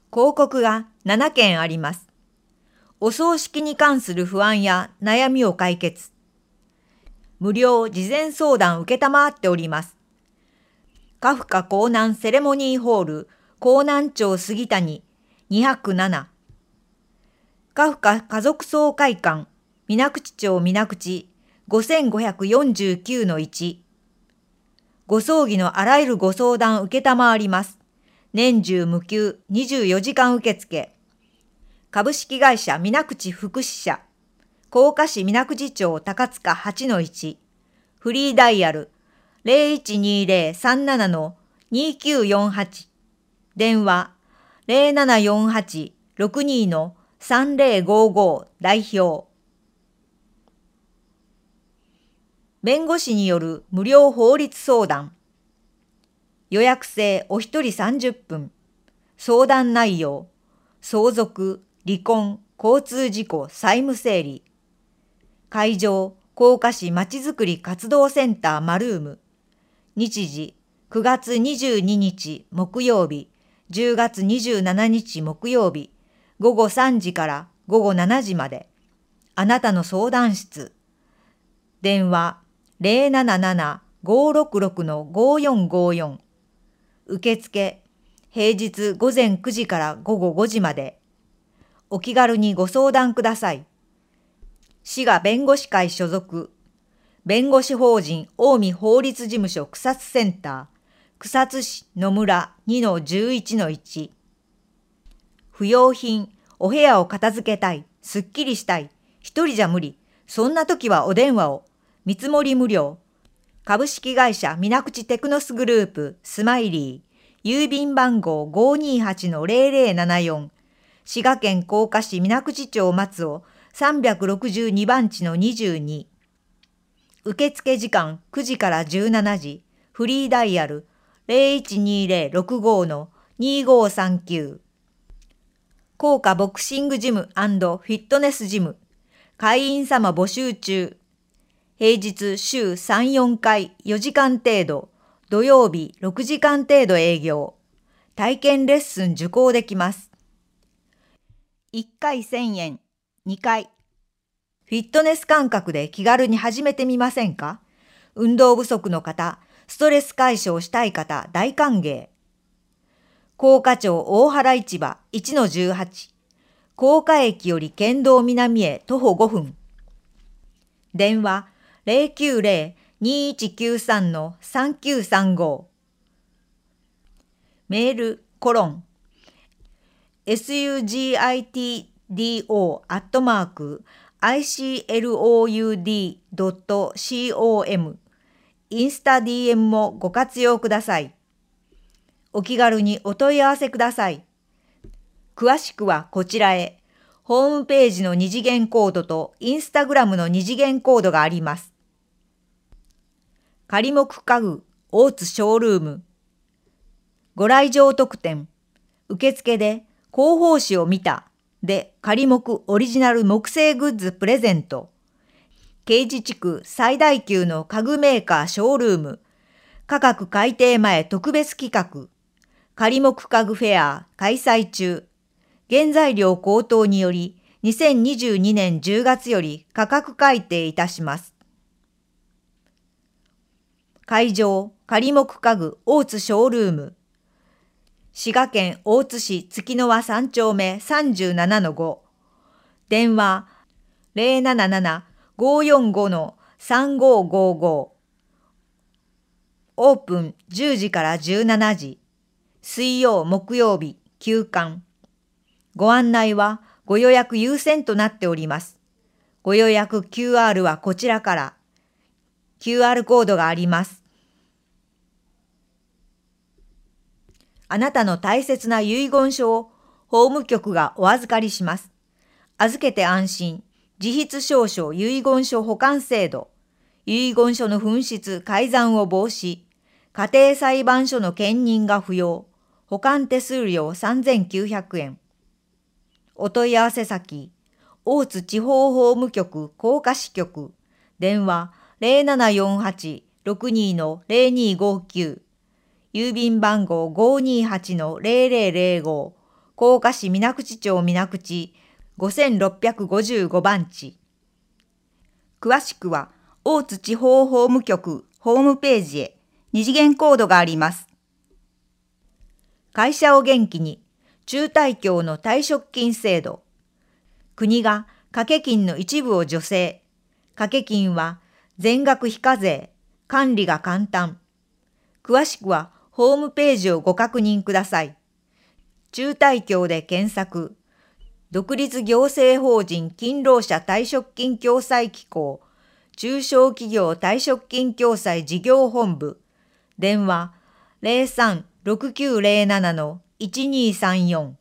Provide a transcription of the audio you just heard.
広告が7件あります。お葬式に関する不安や悩みを解決。無料事前相談受けたまっております。カフカ江南セレモニーホール、江南町杉谷207。カフカ家族総会館、水口町水口5549-1。ご葬儀のあらゆるご相談受けたまわります。年中無休24時間受付。株式会社水口福祉社。甲賀市水口町高塚8-1。フリーダイヤル0120-37-2948。電話0748-62-3055代表。弁護士による無料法律相談。予約制お一人30分。相談内容。相続、離婚、交通事故、債務整理。会場、甲賀市まちづくり活動センターマルーム。日時、9月22日木曜日、10月27日木曜日、午後3時から午後7時まで。あなたの相談室。電話、077-566-5454。受付、平日午前9時から午後5時まで。お気軽にご相談ください。滋賀弁護士会所属。弁護士法人近江法律事務所草津センター。草津市野村 2-11-1。不要品、お部屋を片付けたい、すっきりしたい、一人じゃ無理。そんな時はお電話を。見積もり無料。株式会社水口テクノスグループスマイリー。郵便番号 528-0074。滋賀県甲賀市水口町松尾362番地の22。受付時間9時から17時。フリーダイヤル0120-65-2539。甲賀ボクシングジム&フィットネスジム。会員様募集中。平日週3、4回4時間程度。土曜日6時間程度営業。体験レッスン受講できます。1回1000円、2回。フィットネス感覚で気軽に始めてみませんか？運動不足の方、ストレス解消したい方、大歓迎。甲賀町大原市場 1-18。甲賀駅より県道南へ徒歩5分。電話090-2193-3935。メールsugito@icloud.com。インスタ DM もご活用ください。お気軽にお問い合わせください。詳しくはこちらへ。ホームページの二次元コードとインスタグラムの二次元コードがあります。仮木家具大津ショールーム。ご来場特典。受付で広報誌を見たで仮木オリジナル木製グッズプレゼント。京地地区最大級の家具メーカーショールーム。価格改定前特別企画。仮木家具フェア開催中。原材料高騰により2022年10月より価格改定いたします。会場仮木家具大津ショールーム。滋賀県大津市月の輪3丁目 37-5。電話077-545-3555。オープン10時から17時。水曜木曜日休館。ご案内はご予約優先となっております。ご予約 QR はこちらから。QR コードがあります。あなたの大切な遺言書を法務局がお預かりします。預けて安心。自筆証書遺言書保管制度。遺言書の紛失改ざんを防止。家庭裁判所の兼任が不要。保管手数料3900円。お問い合わせ先、大津地方法務局甲賀支局。電話0748-62-0259。郵便番号 528-0005。 甲賀市水口町水口5655番地。詳しくは、大津地方法務局ホームページへ二次元コードがあります。会社を元気に、中退協の退職金制度。国が掛け金の一部を助成。掛け金は全額非課税。管理が簡単。詳しくはホームページをご確認ください。中退協で検索。独立行政法人勤労者退職金共済機構。中小企業退職金共済事業本部。電話03-6907-1234